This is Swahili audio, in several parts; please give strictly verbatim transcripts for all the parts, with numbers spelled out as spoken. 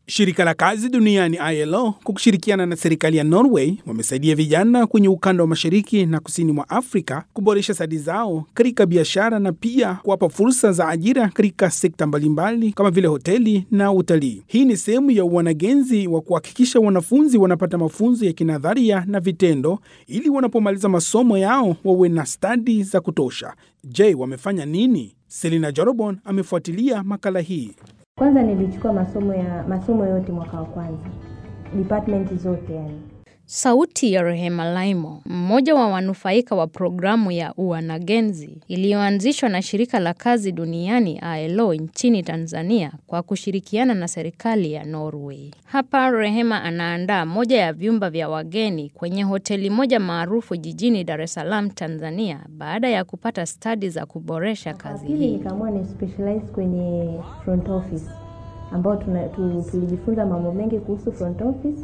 Shirika la kazi duniani I L O kwa kushirikiana na serikali ya Norway wamesaidia vijana kwenye ukanda wa mashariki na kusini mwa Afrika kuboresha stadi zao katika biashara na pia kuwapa fursa za ajira katika sekta mbalimbali kama vile hoteli na utalii. Hii ni sehemu ya wanagenzi wa kuhakikisha wanafunzi wanapata mafunzo ya kinadharia na vitendo ili wanapomaliza masomo yao wawe na stadi za kutosha. Je, wamefanya nini? Selina Jorobon amefuatilia makala hii. Kwanza nilichukua masomo ya masomo yote mwaka wa kwanza. Department zote yani. Sauti ya Rehema Laimo, mmoja wa wanufaika wa programu ya uanagenzi iliyoanzishwa na shirika la kazi duniani I L O nchini Tanzania kwa kushirikiana na serikali ya Norway. Hapa Rehema anaandaa moja ya vyumba vya wageni kwenye hoteli moja maarufu jijini Dar es Salaam, Tanzania, baada ya kupata stadi za kuboresha kazi hii. Pili nikaamua ni specialize kwenye front office, ambao tulijifunza mambo mengi kuhusu front office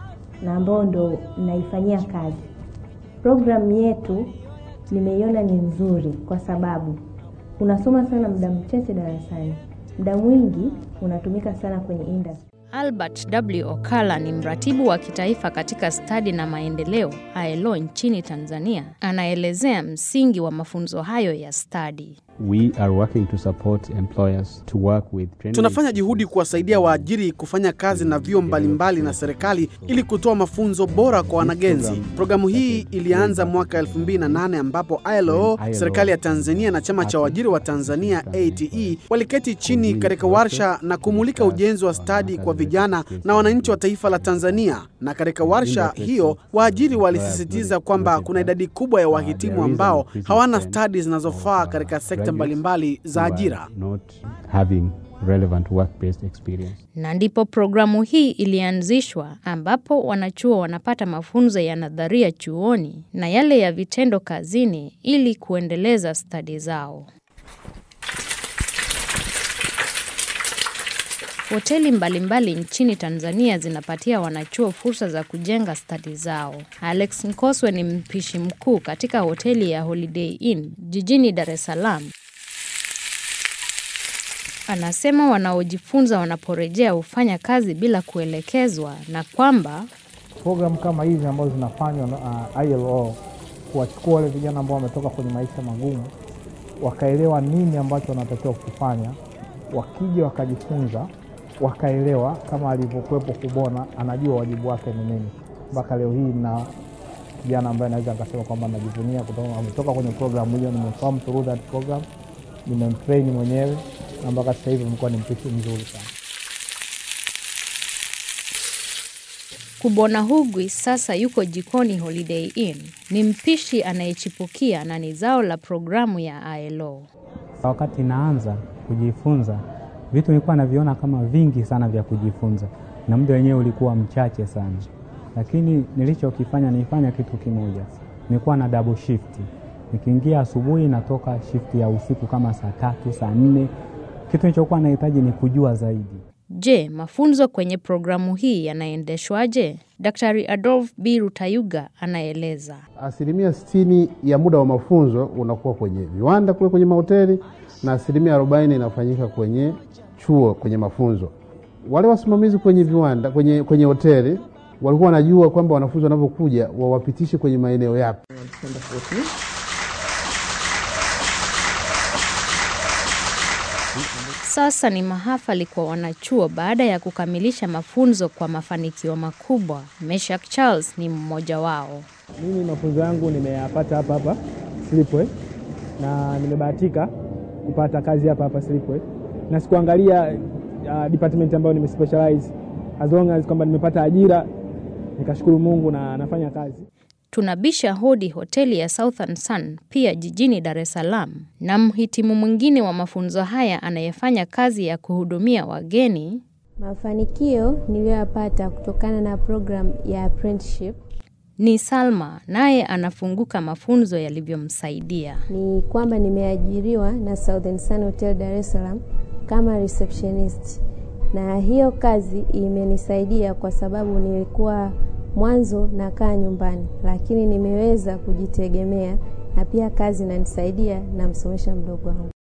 na ambao ndo naifanyia kazi. Program yetu nimeiona ni nzuri kwa sababu unasoma sana muda mchache darasani. Muda mwingi unatumika sana kwenye industry. Albert W. Okala ni mratibu wa kitaifa katika stadi na maendeleo I L O nchini Tanzania. Anaelezea msingi wa mafunzo hayo ya stadi. We are working to support employers to work with training. Tunafanya juhudi kuwasaidia waajiri kufanya kazi na vyuo mbalimbali na serikali ili kutoa mafunzo bora kwa wanagenzi. Programu hii ilianza mwaka elfu mbili na nane ambapo I L O, serikali ya Tanzania na chama cha waajiri wa Tanzania A T E waliketi chini katika warsha na kumulika ujenzi wa stadi kwa vijana na wananchi wa taifa la Tanzania. Na katika warsha hiyo waajiri walisisitiza kwamba kuna idadi kubwa ya wahitimu ambao hawana stadi zinazofaa katika sekta mbalimbali za ajira. Not having relevant work-based experience. Na ndipo programu hii ilianzishwa ambapo wanachuo wanapata mafunzo ya nadharia chuoni na yale ya vitendo kazini ili kuendeleza stadi zao. Hoteli mbalimbali nchini Tanzania zinapatia wanachuo fursa za kujenga stadi zao. Alex Nkoswe ni mpishi mkuu katika hoteli ya Holiday Inn jijini Dar es Salaam. Anasema wanaojifunza wanaporejea hufanya kazi bila kuelekezwa na kwamba program kama hizi ambazo zinafanywa na uh, I L O kuwachukua wale vijana ambao wametoka kwenye maisha magumu wakaelewa nini ambacho wanatakiwa kufanya, wakija wakajifunza wakaelewa kama alivyokuepo Kubona anajua wajibu wake ni nini. Mpaka leo hii na kijana ambaye anaweza akasema kwamba anajivunia kutoka ametoka kwenye program hiyo, nimemfahamu through that program, nimemtrain mwenyewe na mpaka sasa hivi mko ni mpishi mzuri sana. Kubona Hugwi sasa yuko jikoni Holiday Inn. Ni mpishi anayechipukia na ni zao la programu ya I L O. Wakati naanza kujifunza, vitu nilikuwa naviona kama vingi sana vya kujifunza na muda wenyewe ulikuwa mchache sana. Lakini nilichokifanya nilifanya kitu kimoja. Nilikuwa na double shift. Nikiingia asubuhi natoka shift ya usiku kama saa tatu, saa nne. Kitu nilichokuwa nahitaji ni kujua zaidi. Je, mafunzo kwenye programu hii yanaendeshwaje? Daktari Adolf B. Rutayuga anaeleza. Asilimia sitini ya muda wa mafunzo unakuwa kwenye viwanda kule kwenye mahoteli na asilimia arobaini inafanyika kwenye chuo kwenye mafunzo. Wale wasimamizi kwenye viwanda, kwenye kwenye hoteli walikuwa wanajua kwamba wanafunzi wanapokuja wawapitishe kwenye maeneo yapi. Sasa ni mahafali kwa wanachuo baada ya kukamilisha mafunzo kwa mafanikio makubwa. Meshak Charles ni mmoja wao. Mimi mafunzo yangu nimeyapata hapa hapa Slipway na nimebahatika kupata kazi hapa hapa Slipway. Na sikuangalia uh, department ambayo nimespecialize, as long as kwamba nimepata ajira nikashukuru Mungu na nafanya kazi. Tunabisha hodi hoteli ya Southern Sun pia jijini Dar es Salaam, na mhitimu mwingine wa mafunzo haya anayefanya kazi ya kuhudumia wageni. Mafanikio niliyopata kutokana na program ya apprenticeship ni Salma, naye anafunguka mafunzo yalivyomsaidia. Ni kwamba nimeajiriwa na Southern Sun Hotel Dar es Salaam kama receptionist. Na hiyo kazi imenisaidia kwa sababu nilikuwa mwanzo nakaa nyumbani, lakini nimeweza kujitegemea na pia kazi inanisaidia na msomesha mdogo wangu.